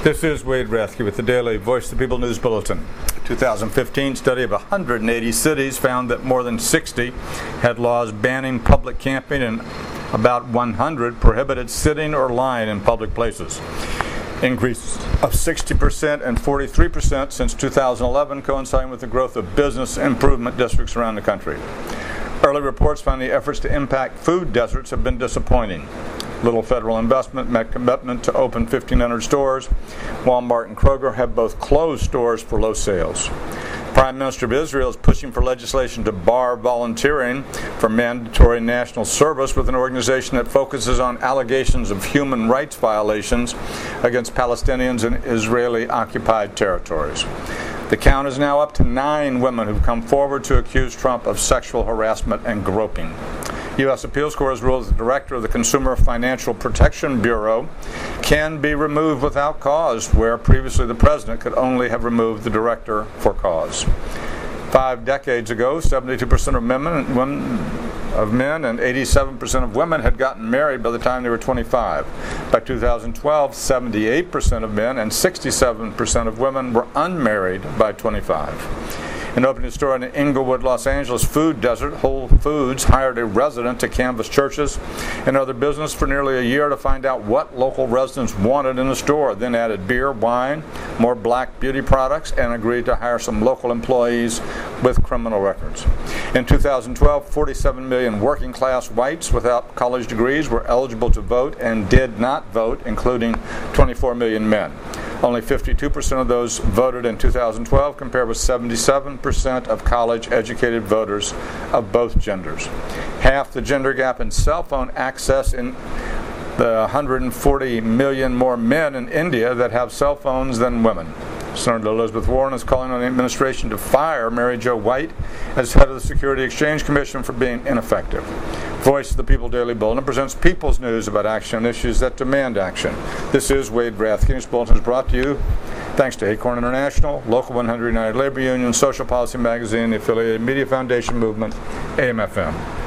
This is Wade Rathke with the Daily Voice of the People News Bulletin. A 2015 study of 180 cities found that more than 60 had laws banning public camping and about 100 prohibited sitting or lying in public places. Increase of 60% and 43% since 2011, coinciding with the growth of business improvement districts around the country. Early reports found the efforts to impact food deserts have been disappointing. Little federal investment met commitment to open 1,500 stores. Walmart and Kroger have both closed stores for low sales. Prime Minister of Israel is pushing for legislation to bar volunteering for mandatory national service with an organization that focuses on allegations of human rights violations against Palestinians in Israeli-occupied territories. The count is now up to 9 women who've come forward to accuse Trump of sexual harassment and groping. U.S. Appeals Court has ruled the director of the Consumer Financial Protection Bureau can be removed without cause, where previously the president could only have removed the director for cause. 5 decades ago, 72% of men and 87% of women had gotten married by the time they were 25. By 2012, 78% of men and 67% of women were unmarried by 25. In opening a store in the Inglewood, Los Angeles food desert, Whole Foods hired a resident to canvass churches and other business for nearly a year to find out what local residents wanted in the store, then added beer, wine, more black beauty products, and agreed to hire some local employees with criminal records. In 2012, 47 million working-class whites without college degrees were eligible to vote and did not vote, including 24 million men. Only 52% of those voted in 2012, compared with 77% of college-educated voters of both genders. Half the gender gap in cell phone access in the 140 million more men in India that have cell phones than women. Senator Elizabeth Warren is calling on the administration to fire Mary Jo White as head of the Security Exchange Commission for being ineffective. Voice of the People Daily Bulletin presents people's news about action on issues that demand action. This is Wade Rathke. This bulletin is brought to you thanks to Acorn International, Local 100 United Labor Union, Social Policy Magazine, the Affiliated Media Foundation Movement, AM/FM.